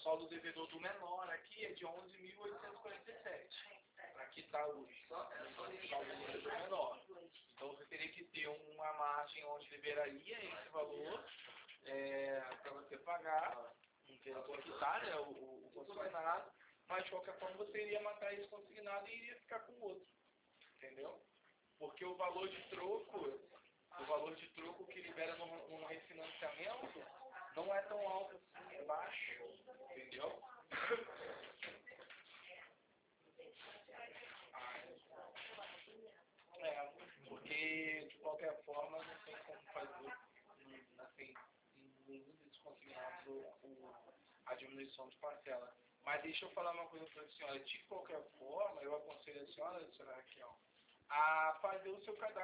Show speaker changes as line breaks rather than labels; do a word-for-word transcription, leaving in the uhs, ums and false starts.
saldo devedor do menor aqui é de onze mil oitocentos e quarenta e sete. Para quitar o saldo devedor menor. Então você teria que ter uma margem onde liberaria esse valor é, para você pagar, para quitar, né, o, o consignado, mas de qualquer forma você iria matar esse consignado e iria ficar com o outro. Entendeu? Porque o valor de troco, o valor de troco que libera num, num refinanciamento não é tão alto assim, é baixo. Entendeu? É, porque de qualquer forma não tem como fazer assim, nenhum desses consignados o, a diminuição de parcela. Mas deixa eu falar uma coisa para a senhora. De qualquer forma, eu aconselho a senhora, senhora Raquel, a fazer o seu cadastro